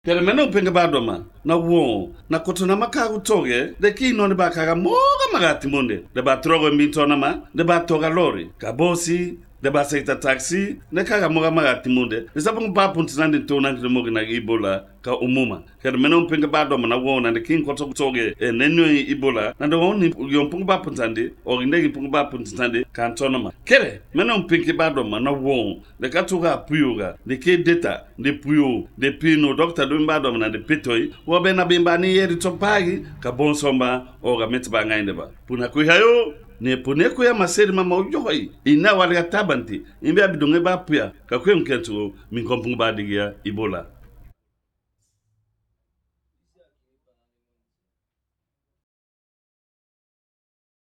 Pero mena upenga badoma na wo na kotona makagu toge de kino ne bakaga moga magati munde de ba trogo mintona ma de ba toga lori kabosi de ba seita taxi ne kaga moga magati munde de sabung ba puntinande tona de moga na ibola ka umuma pero mena upenga badoma na wo na de kin koto toge e nenu ibola na de woni yompung ba puntande o ndegi pung ba puntande kan tonoma kere mena upenga badoma na wo de katuga puyuga de ke data de puyo de pino doctor dumba dom na de pitoi wo be na bimba ni yeri topagi ka bon somba o ga metba ngainde ba puna ku hayo ne pune ku ya maseri mama ujohoi ina wala tabanti imbe abidonge ba puya ka ku mkentu min kompung ba digia ibola